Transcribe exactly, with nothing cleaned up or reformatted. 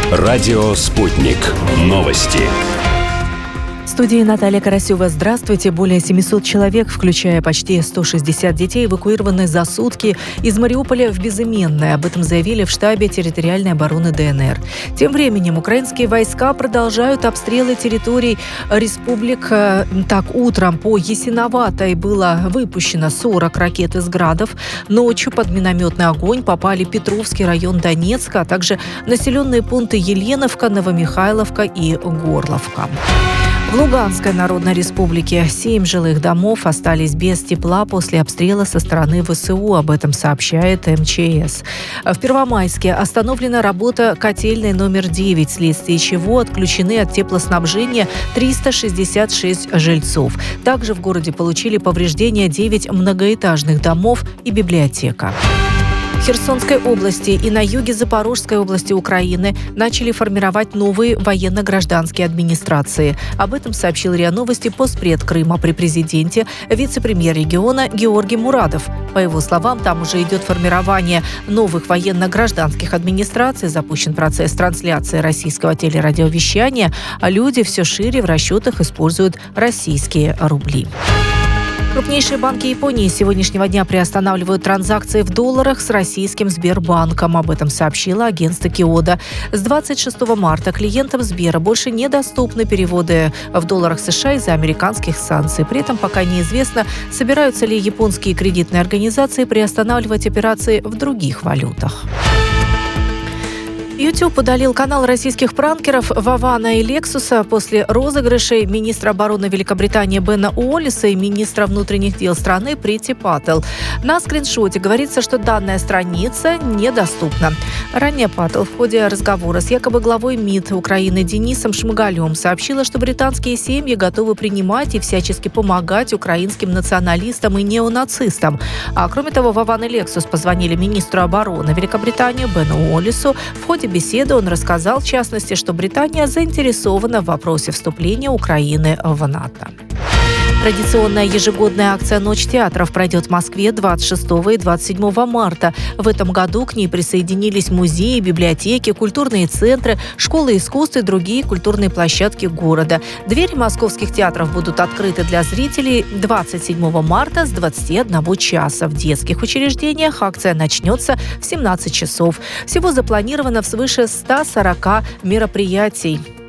Радио «Спутник». Новости. В студии Наталья Карасева. Здравствуйте. Более семисот человек, включая почти сто шестьдесят детей, эвакуированы за сутки из Мариуполя в Безыменное. Об этом заявили в штабе территориальной обороны ДНР. Тем временем украинские войска продолжают обстрелы территорий республик. Так, утром по Ясиноватой было выпущено сорок ракет из «Градов». Ночью под минометный огонь попали Петровский район Донецка, а также населенные пункты Еленовка, Новомихайловка и Горловка. В Луганской Народной Республике семь жилых домов остались без тепла после обстрела со стороны ВСУ. Об этом сообщает эм че эс. В Первомайске остановлена работа котельной номер девять, вследствие чего отключены от теплоснабжения триста шестьдесят шесть жильцов. Также в городе получили повреждения девять многоэтажных домов и библиотека. В Херсонской области и на юге Запорожской области Украины начали формировать новые военно-гражданские администрации. Об этом сообщил РИА Новости постпред Крыма при президенте, вице-премьер региона Георгий Мурадов. По его словам, там уже идет формирование новых военно-гражданских администраций, запущен процесс трансляции российского телерадиовещания, а люди все шире в расчетах используют российские рубли. Крупнейшие банки Японии с сегодняшнего дня приостанавливают транзакции в долларах с российским Сбербанком. Об этом сообщило агентство Киода. С двадцать шестого марта клиентам Сбера больше недоступны переводы в долларах США из-за американских санкций. При этом пока неизвестно, собираются ли японские кредитные организации приостанавливать операции в других валютах. YouTube удалил канал российских пранкеров Вована и Лексуса после розыгрышей министра обороны Великобритании Бена Уоллиса и министра внутренних дел страны Прити Паттел. На скриншоте говорится, что данная страница недоступна. Ранее Паттел в ходе разговора с якобы главой МИД Украины Денисом Шмыгалем сообщила, что британские семьи готовы принимать и всячески помогать украинским националистам и неонацистам. А кроме того, Вован и Лексус позвонили министру обороны Великобритании Бену Уоллису. В ходе беседы он рассказал, в частности, что Британия заинтересована в вопросе вступления Украины в НАТО. Традиционная ежегодная акция «Ночь театров» пройдет в Москве двадцать шестого и двадцать седьмого марта. В этом году к ней присоединились музеи, библиотеки, культурные центры, школы искусств и другие культурные площадки города. Двери московских театров будут открыты для зрителей двадцать седьмого марта с двадцати одного часа. В детских учреждениях акция начнется в семнадцать часов. Всего запланировано свыше ста сорока мероприятий.